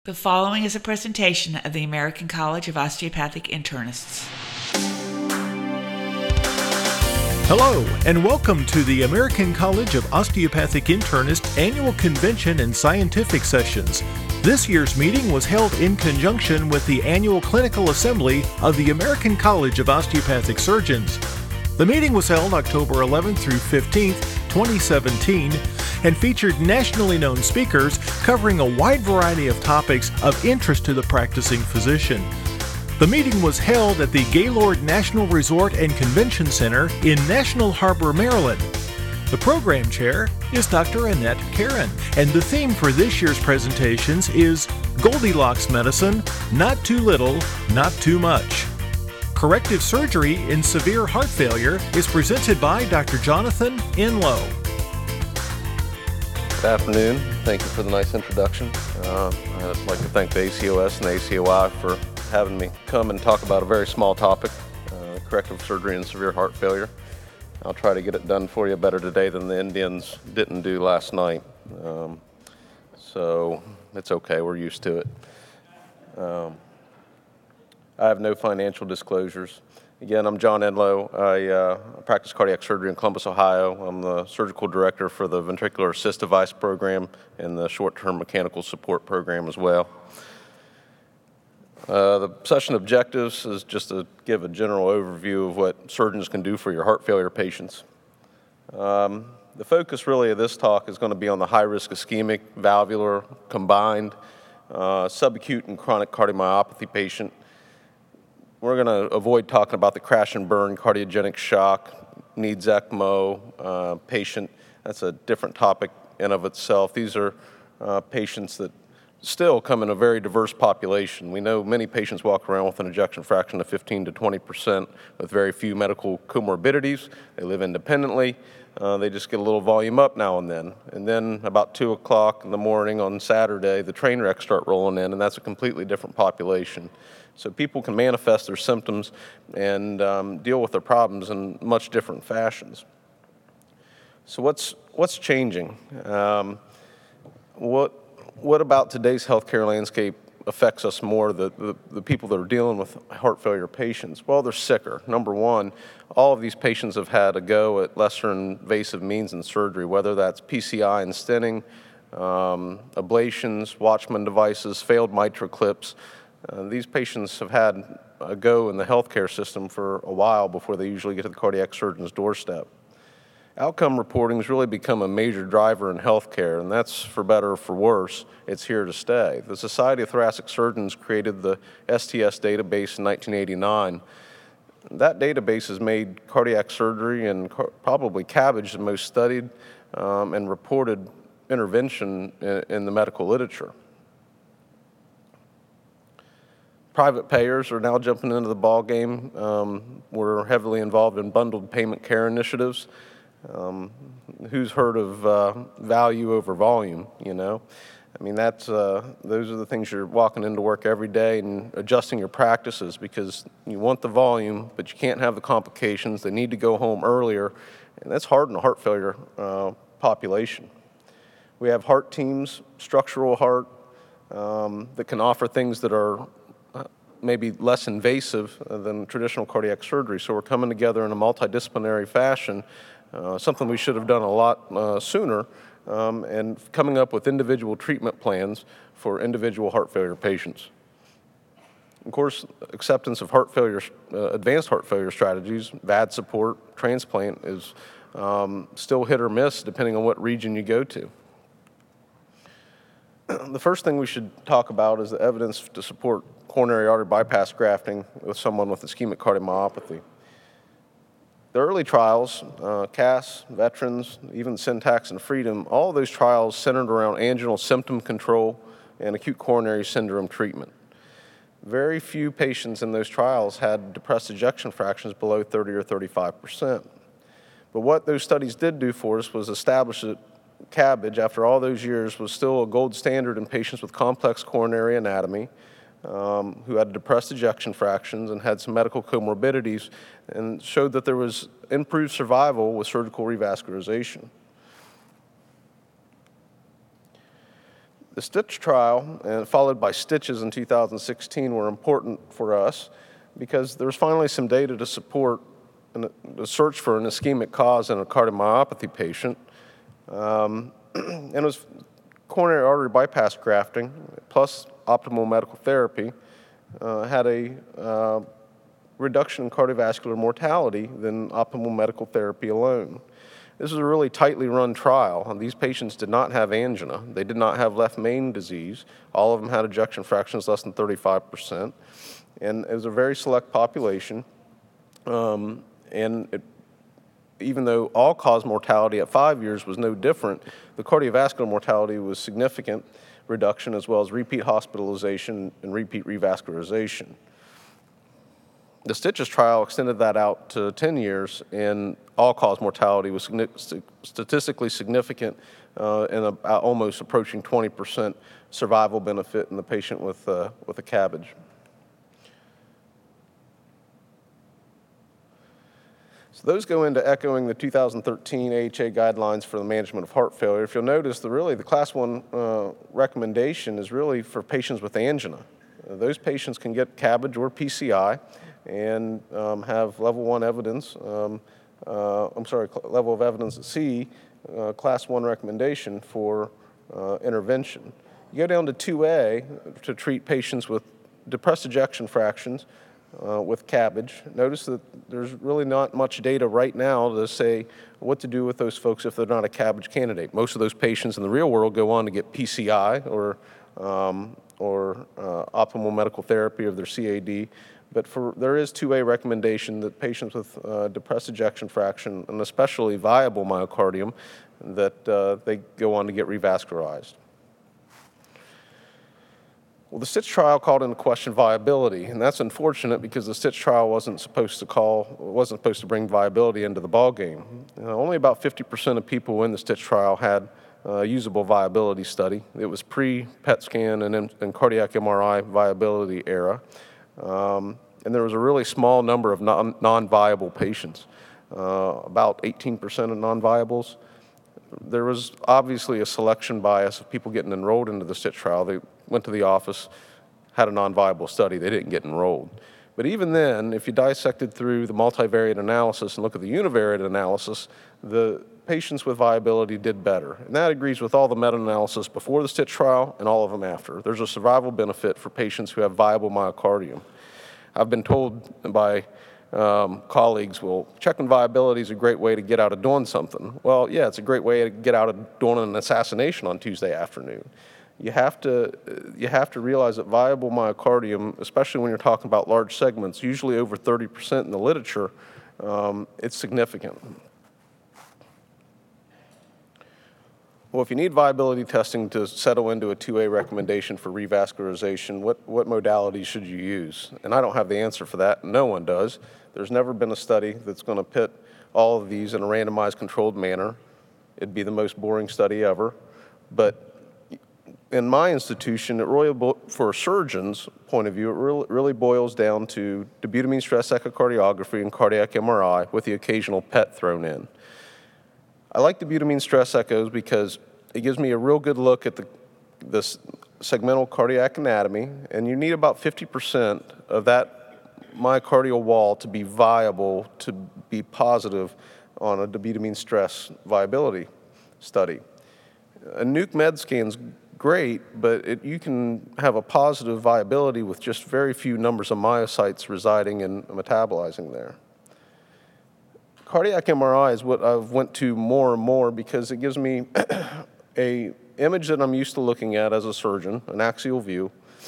The following is a presentation of the American College of Osteopathic Internists. Hello, and welcome to the American College of Osteopathic Internists Annual Convention and Scientific Sessions. This year's meeting was held in conjunction with the Annual Clinical Assembly of the American College of Osteopathic Surgeons. The meeting was held October 11th through 15th, 2017, and featured nationally known speakers covering a wide variety of topics of interest to the practicing physician. The meeting was held at the Gaylord National Resort and Convention Center in National Harbor, Maryland. The program chair is Dr. Annette Karen, and the theme for this year's presentations is Goldilocks Medicine, Not Too Little, Not Too Much. Corrective surgery in severe heart failure is presented by Dr. Jonathan Enlow. Good afternoon. Thank you for the nice introduction. I'd like to thank the ACOS and the ACOI for having me come and talk about a very small topic, corrective surgery in severe heart failure. I'll try to get it done for you better today than the Indians didn't do last night. So it's okay, we're used to it. I have no financial disclosures. Again, I'm John Enlow. I practice cardiac surgery in Columbus, Ohio. I'm the surgical director for the ventricular assist device program and the short-term mechanical support program as well. The session objectives is just to give a general overview of what surgeons can do for your heart failure patients. The focus really of this talk is going to be on the high-risk ischemic, valvular, combined, subacute and chronic cardiomyopathy patient. We're going to avoid talking about the crash and burn, cardiogenic shock, needs ECMO patient. That's a different topic in of itself. These are patients that still come in a very diverse population. We know many patients walk around with an ejection fraction of 15 to 20% with very few medical comorbidities. They live independently. They just get a little volume up now and then. And then about 2 o'clock in the morning on Saturday, the train wrecks start rolling in, and that's a completely different population. So people can manifest their symptoms and deal with their problems in much different fashions. So what's changing? What about today's healthcare landscape affects us more, the people that are dealing with heart failure patients? Well, they're sicker. Number one, all of these patients have had a go at lesser invasive means in surgery, whether that's PCI and stenting, ablations, Watchman devices, failed mitral clips. These patients have had a go in the healthcare system for a while before they usually get to the cardiac surgeon's doorstep. Outcome reporting has really become a major driver in healthcare, and that's for better or for worse. It's here to stay. The Society of Thoracic Surgeons created the STS database in 1989. That database has made cardiac surgery and probably CABG the most studied and reported intervention in the medical literature. Private payers are now jumping into the ballgame. We're heavily involved in bundled payment care initiatives. Who's heard of value over volume, you know? I mean, those are the things you're walking into work every day and adjusting your practices because you want the volume, but you can't have the complications. They need to go home earlier, and that's hard in a heart failure population. We have heart teams, structural heart, that can offer things that are maybe less invasive than traditional cardiac surgery. So we're coming together in a multidisciplinary fashion, something we should have done a lot sooner, and coming up with individual treatment plans for individual heart failure patients. Of course, acceptance of heart failure, advanced heart failure strategies, VAD support, transplant is still hit or miss depending on what region you go to. The first thing we should talk about is the evidence to support coronary artery bypass grafting with someone with ischemic cardiomyopathy. The early trials, CAS, Veterans, even Syntax and Freedom, all of those trials centered around anginal symptom control and acute coronary syndrome treatment. Very few patients in those trials had depressed ejection fractions below 30 or 35%. But what those studies did do for us was establish that CABG, after all those years, was still a gold standard in patients with complex coronary anatomy, who had depressed ejection fractions and had some medical comorbidities, and showed that there was improved survival with surgical revascularization. The STITCH trial, followed by STITCHES in 2016, were important for us because there was finally some data to support the search for an ischemic cause in a cardiomyopathy patient. And it was coronary artery bypass grafting plus optimal medical therapy had a reduction in cardiovascular mortality than optimal medical therapy alone. This was a really tightly run trial, and these patients did not have angina. They did not have left main disease. All of them had ejection fractions less than 35%, and it was a very select population. Even though all-cause mortality at 5 years was no different, the cardiovascular mortality was significant reduction, as well as repeat hospitalization and repeat revascularization. The STITCHES trial extended that out to 10 years, and all-cause mortality was statistically significant and about almost approaching 20% survival benefit in the patient with a CABG. So those go into echoing the 2013 AHA guidelines for the management of heart failure. If you'll notice, the Class 1 recommendation is really for patients with angina. Those patients can get CABG or PCI and have level 1 evidence, level of evidence at C, Class 1 recommendation for intervention. You go down to 2A to treat patients with depressed ejection fractions with CABG. Notice that there's really not much data right now to say what to do with those folks if they're not a CABG candidate. Most of those patients in the real world go on to get PCI or optimal medical therapy of their CAD. But there is 2A recommendation that patients with depressed ejection fraction, and especially viable myocardium, that they go on to get revascularized. Well, the STITCH trial called into question viability, and that's unfortunate because the STITCH trial wasn't supposed to bring viability into the ballgame. Only about 50% of people in the STITCH trial had a usable viability study. It was pre-PET scan and cardiac MRI viability era. And there was a really small number of non-viable patients, about 18% of non-viables. There was obviously a selection bias of people getting enrolled into the STITCH trial. They went to the office, had a non-viable study, they didn't get enrolled. But even then, if you dissected through the multivariate analysis and look at the univariate analysis, the patients with viability did better. And that agrees with all the meta-analysis before the STITCH trial and all of them after. There's a survival benefit for patients who have viable myocardium. I've been told by colleagues, well, checking viability is a great way to get out of doing something. Well, yeah, it's a great way to get out of doing an assassination on Tuesday afternoon. You have to realize that viable myocardium, especially when you're talking about large segments, usually over 30% in the literature, it's significant. Well, if you need viability testing to settle into a 2A recommendation for revascularization, what modalities should you use? And I don't have the answer for that. No one does. There's never been a study that's going to pit all of these in a randomized controlled manner. It'd be the most boring study ever. But in my institution, it really, for a surgeon's point of view, it really boils down to dobutamine stress echocardiography and cardiac MRI with the occasional PET thrown in. I like dobutamine stress echoes because it gives me a real good look at this segmental cardiac anatomy, and you need about 50% of that myocardial wall to be viable, to be positive on a dobutamine stress viability study. A nuke med scan's great, but you can have a positive viability with just very few numbers of myocytes residing and metabolizing there. Cardiac MRI is what I've went to more and more because it gives me a image that I'm used to looking at as a surgeon, an axial view.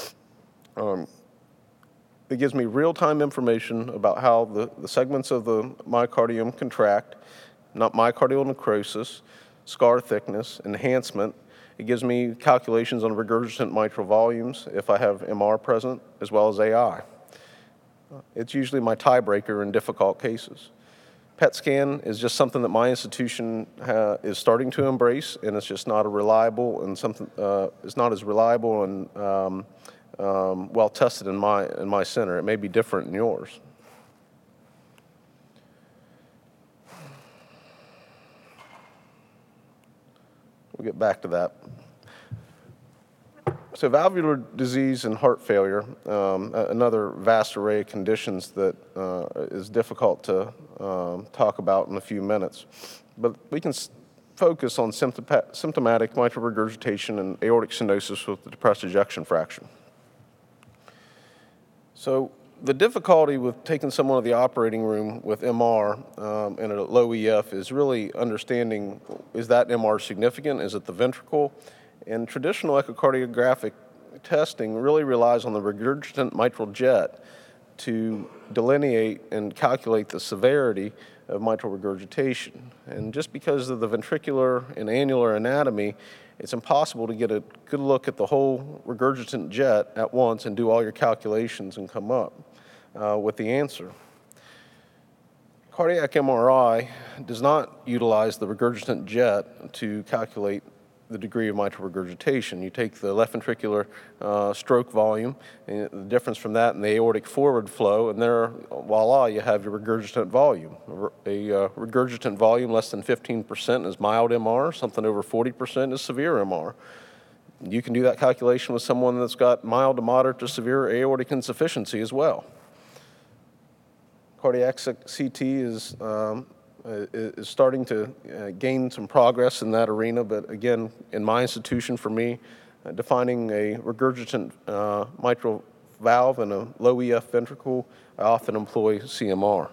It gives me real-time information about how the segments of the myocardium contract, not myocardial necrosis, scar thickness, enhancement. It gives me calculations on regurgitant mitral volumes if I have MR present, as well as AI. It's usually my tiebreaker in difficult cases. PET scan is just something that my institution is starting to embrace, and it's just not a reliable and it's not as reliable and well tested in my center. It may be different in yours. We'll get back to that. So valvular disease and heart failure, another vast array of conditions that is difficult to talk about in a few minutes. But we can focus on symptomatic mitral regurgitation and aortic stenosis with the depressed ejection fraction. So the difficulty with taking someone to the operating room with MR and a low EF is really understanding, is that MR significant? Is it the ventricle? And traditional echocardiographic testing really relies on the regurgitant mitral jet to delineate and calculate the severity of mitral regurgitation. And just because of the ventricular and annular anatomy, it's impossible to get a good look at the whole regurgitant jet at once and do all your calculations and come up with the answer. Cardiac MRI does not utilize the regurgitant jet to calculate the degree of mitral regurgitation. You take the left ventricular stroke volume, and the difference from that and the aortic forward flow, and there, voila, you have your regurgitant volume. A regurgitant volume less than 15% is mild MR, something over 40% is severe MR. You can do that calculation with someone that's got mild to moderate to severe aortic insufficiency as well. Cardiac CT is starting to gain some progress in that arena, but again, in my institution, for me, defining a regurgitant mitral valve and a low EF ventricle, I often employ CMR.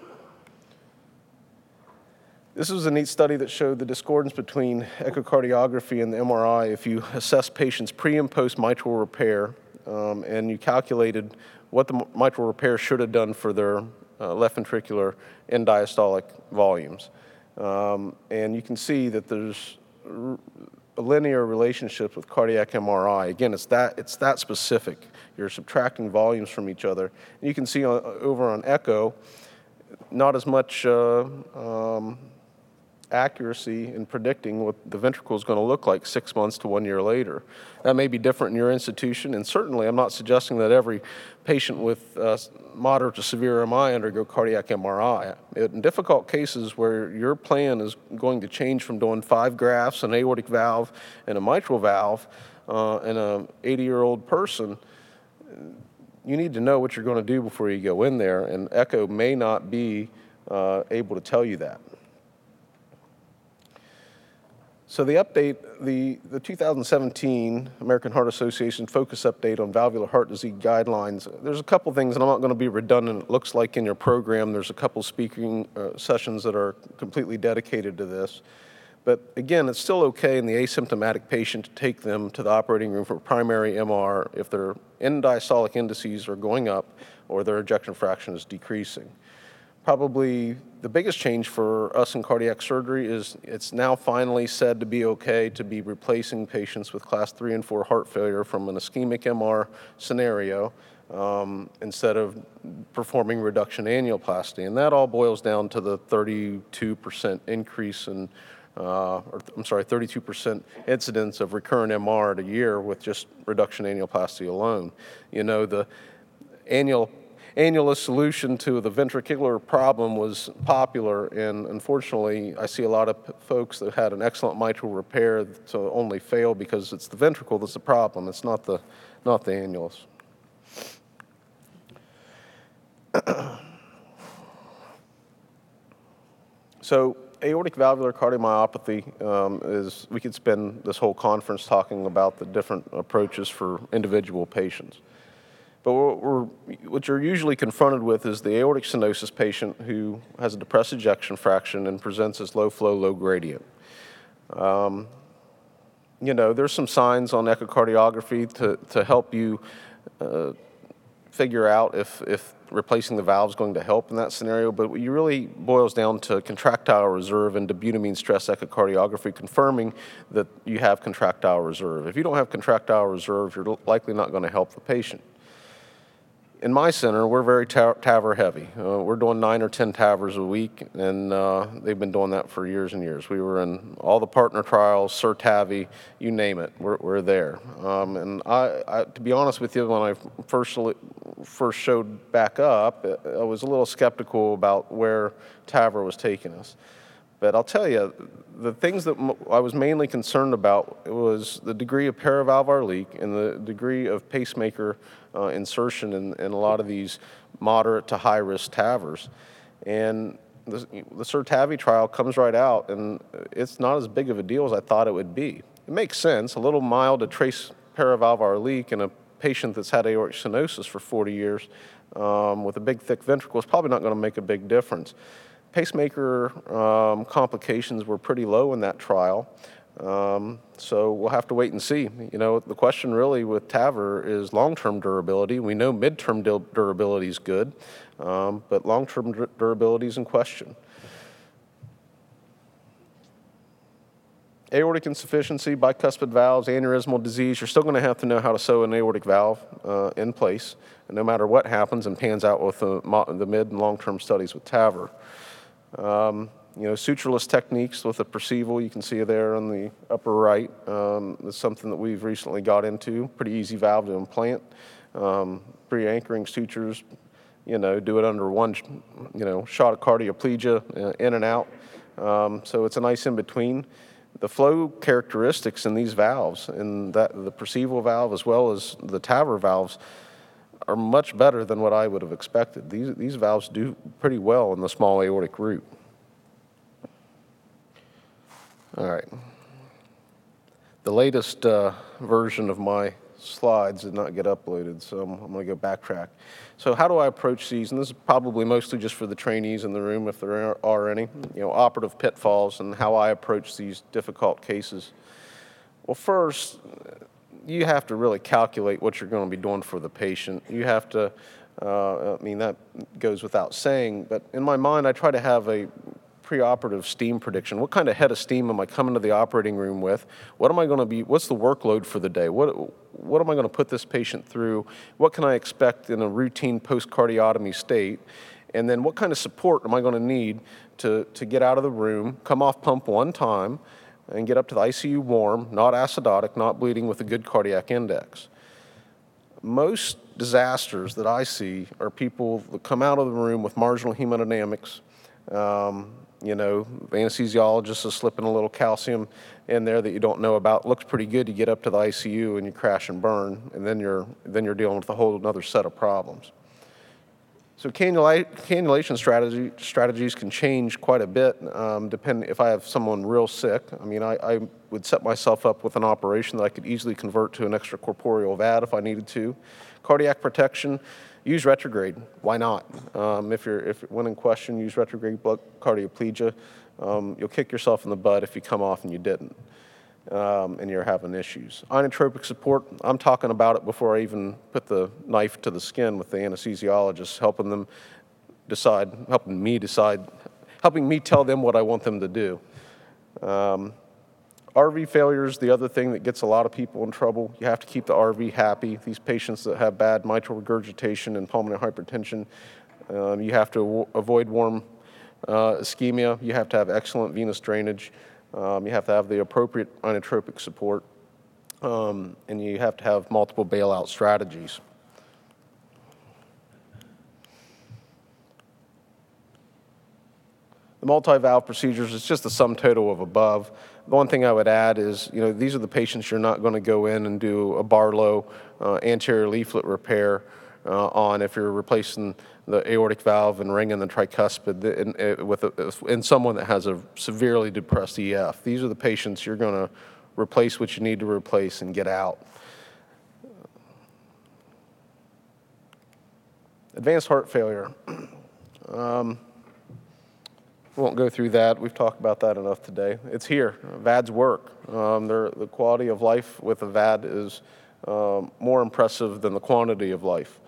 This was a neat study that showed the discordance between echocardiography and the MRI. If you assess patients pre and post mitral repair, and you calculated what the mitral repair should have done for their left ventricular end diastolic volumes. And you can see that there's a linear relationship with cardiac MRI. Again, it's that specific. You're subtracting volumes from each other. And you can see over on echo, not as much accuracy in predicting what the ventricle is going to look like 6 months to 1 year later. That may be different in your institution, and certainly I'm not suggesting that every patient with moderate to severe MI undergo cardiac MRI. In difficult cases where your plan is going to change from doing 5 grafts, an aortic valve, and a mitral valve in an 80-year-old person, you need to know what you're going to do before you go in there, and echo may not be able to tell you that. So the update, the 2017 American Heart Association Focus Update on Valvular Heart Disease Guidelines, there's a couple things, and I'm not going to be redundant. It looks like in your program there's a couple speaking sessions that are completely dedicated to this. But again, it's still okay in the asymptomatic patient to take them to the operating room for primary MR if their end diastolic indices are going up or their ejection fraction is decreasing. Probably the biggest change for us in cardiac surgery is it's now finally said to be okay to be replacing patients with class 3 and 4 heart failure from an ischemic MR scenario instead of performing reduction annuloplasty. And that all boils down to the 32% increase in, 32% incidence of recurrent MR at a year with just reduction annuloplasty alone. You know, the annulus solution to the ventricular problem was popular, and unfortunately I see a lot of folks that had an excellent mitral repair to only fail because it's the ventricle that's the problem. It's not the annulus. So aortic valvular cardiomyopathy is, we could spend this whole conference talking about the different approaches for individual patients. But what you're usually confronted with is the aortic stenosis patient who has a depressed ejection fraction and presents as low flow, low gradient. You know, there's some signs on echocardiography to help you figure out if replacing the valve is going to help in that scenario, but it really boils down to contractile reserve and dobutamine stress echocardiography confirming that you have contractile reserve. If you don't have contractile reserve, you're likely not going to help the patient. In my center, we're very TAVR heavy. We're doing 9 or 10 TAVRs a week, and they've been doing that for years and years. We were in all the partner trials, SIR-TAVI, you name it, we're there. And I, to be honest with you, when I first showed back up, I was a little skeptical about where TAVR was taking us. But I'll tell you, the things that I was mainly concerned about was the degree of paravalvular leak and the degree of pacemaker insertion in a lot of these moderate to high-risk TAVRs. And the SURTAVI trial comes right out, and it's not as big of a deal as I thought it would be. It makes sense. A little mild to trace paravalvular leak in a patient that's had aortic stenosis for 40 years with a big, thick ventricle is probably not going to make a big difference. Pacemaker complications were pretty low in that trial, so we'll have to wait and see. You know, the question really with TAVR is long-term durability. We know midterm durability is good, but long-term durability is in question. Aortic insufficiency, bicuspid valves, aneurysmal disease, you're still going to have to know how to sew an aortic valve in place, and no matter what happens and pans out with the mid and long-term studies with TAVR. You know, sutureless techniques with a Perceval, you can see there on the upper right, is something that we've recently got into. Pretty easy valve to implant. Pre-anchoring sutures, you know, do it under one, you know, shot of cardioplegia in and out. So it's a nice in-between. The flow characteristics in these valves, and the Perceval valve as well as the TAVR valves, are much better than what I would have expected. These valves do pretty well in the small aortic root. All right. The latest version of my slides did not get uploaded, so I'm going to go backtrack. So how do I approach these? And this is probably mostly just for the trainees in the room, if there are any, you know, operative pitfalls and how I approach these difficult cases. Well, first, you have to really calculate what you're going to be doing for the patient. You have to, I mean, that goes without saying, but in my mind, I try to have a preoperative steam prediction. What kind of head of steam am I coming to the operating room with? What am I going to be, what's the workload for the day? What am I going to put this patient through? What can I expect in a routine post-cardiotomy state? And then what kind of support am I going to need to get out of the room, come off pump one time, and get up to the ICU warm, not acidotic, not bleeding, with a good cardiac index. Most disasters that I see are people that come out of the room with marginal hemodynamics. You know, the anesthesiologist is slipping a little calcium in there that you don't know about. Looks pretty good. You get up to the ICU and you crash and burn, and then you're dealing with a whole other set of problems. So cannulation strategies can change quite a bit, depending if I have someone real sick. I mean, I would set myself up with an operation that I could easily convert to an extracorporeal VAD if I needed to. Cardiac protection, use retrograde. Why not? When in question, use retrograde blood cardioplegia. You'll kick yourself in the butt if you come off and you didn't, and you're having issues. Inotropic support, I'm talking about it before I even put the knife to the skin with the anesthesiologist, helping me tell them what I want them to do. RV failure is the other thing that gets a lot of people in trouble. You have to keep the RV happy. These patients that have bad mitral regurgitation and pulmonary hypertension, you have to avoid warm ischemia. You have to have excellent venous drainage. You have to have the appropriate inotropic support, and you have to have multiple bailout strategies. The multi-valve procedures, it's just the sum total of above. The one thing I would add is, you know, these are the patients you're not going to go in and do a Barlow anterior leaflet repair on if you're replacing the aortic valve and ringing the tricuspid in someone that has a severely depressed EF. These are the patients you're going to replace what you need to replace and get out. Advanced heart failure. We won't go through that. We've talked about that enough today. It's here. VADs work. The quality of life with a VAD is more impressive than the quantity of life.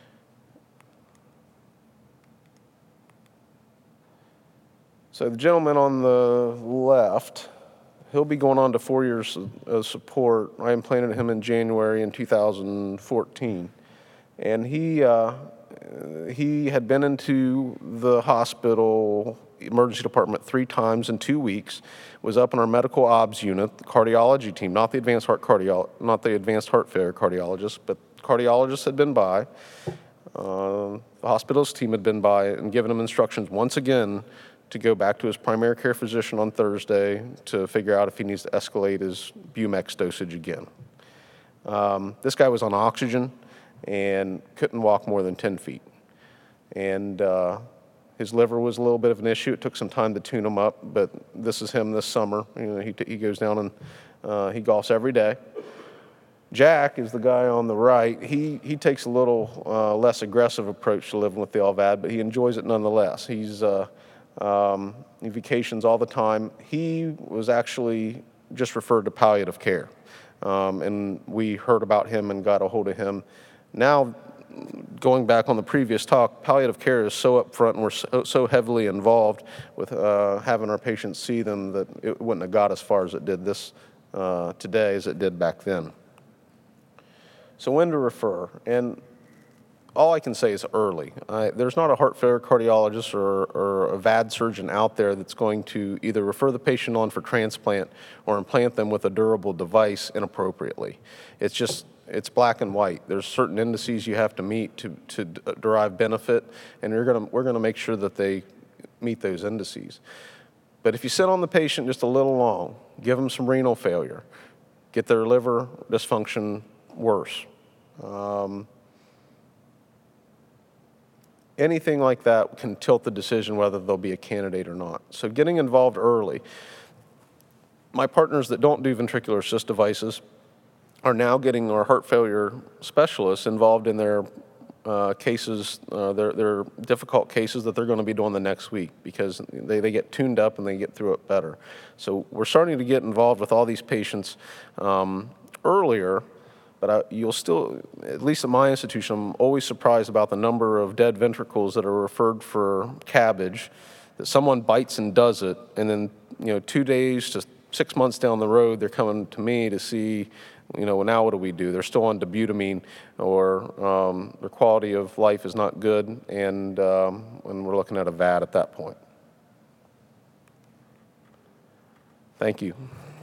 So the gentleman on the left, he'll be going on to 4 years of support. I implanted him in January in 2014. And he had been into the hospital emergency department 3 times in 2 weeks, was up in our medical obs unit, the cardiology team, not the advanced heart failure cardiologist, but cardiologists had been by. The hospital's team had been by and given him instructions once again to go back to his primary care physician on Thursday to figure out if he needs to escalate his Bumex dosage again. This guy was on oxygen and couldn't walk more than 10 feet. And his liver was a little bit of an issue. It took some time to tune him up, but this is him this summer. You know, he goes down and he golfs every day. Jack is the guy on the right. He takes a little less aggressive approach to living with the LVAD, but he enjoys it nonetheless. He vacations all the time. He was actually just referred to palliative care, and we heard about him and got a hold of him. Now, going back on the previous talk, palliative care is so upfront and we're so heavily involved with having our patients see them that it wouldn't have got as far as it did this today as it did back then. So when to refer? And all I can say is early. There's not a heart failure cardiologist or a VAD surgeon out there that's going to either refer the patient on for transplant or implant them with a durable device inappropriately. It's black and white. There's certain indices you have to meet to derive benefit, and we're gonna make sure that they meet those indices. But if you sit on the patient just a little long, give them some renal failure, get their liver dysfunction worse, anything like that can tilt the decision whether they'll be a candidate or not. So getting involved early. My partners that don't do ventricular assist devices are now getting our heart failure specialists involved in their cases, their difficult cases that they're going to be doing the next week, because they get tuned up and they get through it better. So we're starting to get involved with all these patients earlier, but you'll still, at least at my institution, I'm always surprised about the number of dead ventricles that are referred for CABG, that someone bites and does it, and then 2 days to 6 months down the road, they're coming to me to see, now what do we do? They're still on dobutamine, or their quality of life is not good, and we're looking at a VAD at that point. Thank you.